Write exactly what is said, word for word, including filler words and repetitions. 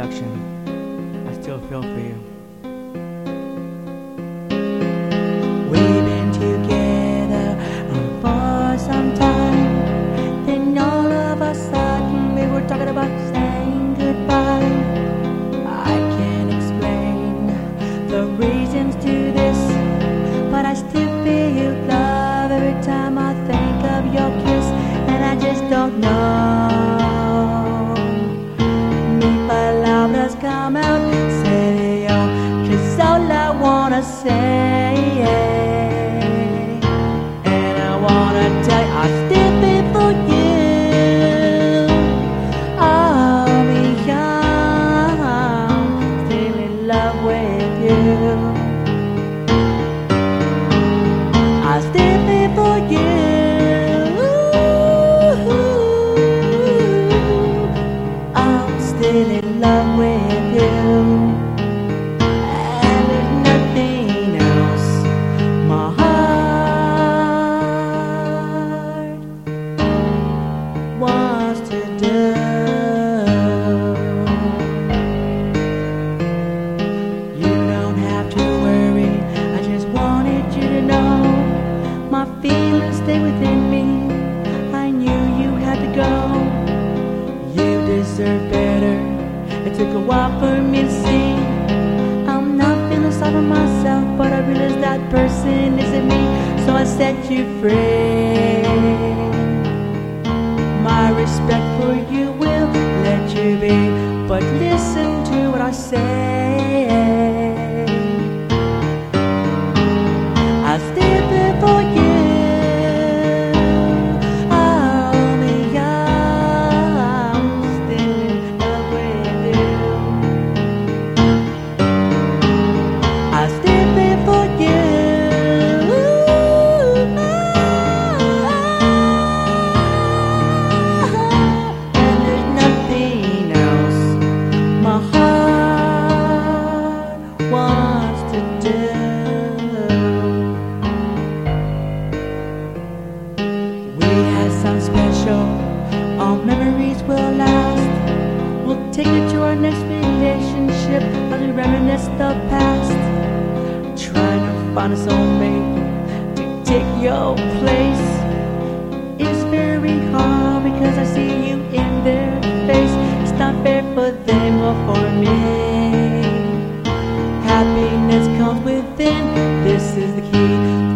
production. I still feel for you. We've been together for some time, then all of a sudden we were talking about saying goodbye. I can't explain the reasons to this, but I still feel love every time I think of your kiss, and I just don't know. Mis palabras come out, say yo, 'cause all I wanna say, and I wanna tell you I still feel for you. I'll be young, still in love with you. I still feel for you. I'm still in love with you. And there's nothing else my heart wants to do. You don't have to worry, I just wanted you to know my feelings stay within me. I knew you had to go. You deserve better. It took a while for me to see. I'm not feeling sorry for myself, but I realized that person isn't me, so I set you free. My respect for you will let you be, but listen to what I say. I still feel for you. I'll be young, still in love with you. I still feel for you. And there's nothing else my heart wants to do. We had some special, our memories will last. We'll take it to our next relationship as we reminisce the past. Trying to find a soulmate to take your place is very hard because I see you in their face. It's not fair for them or for me. Happiness comes within. This is the key.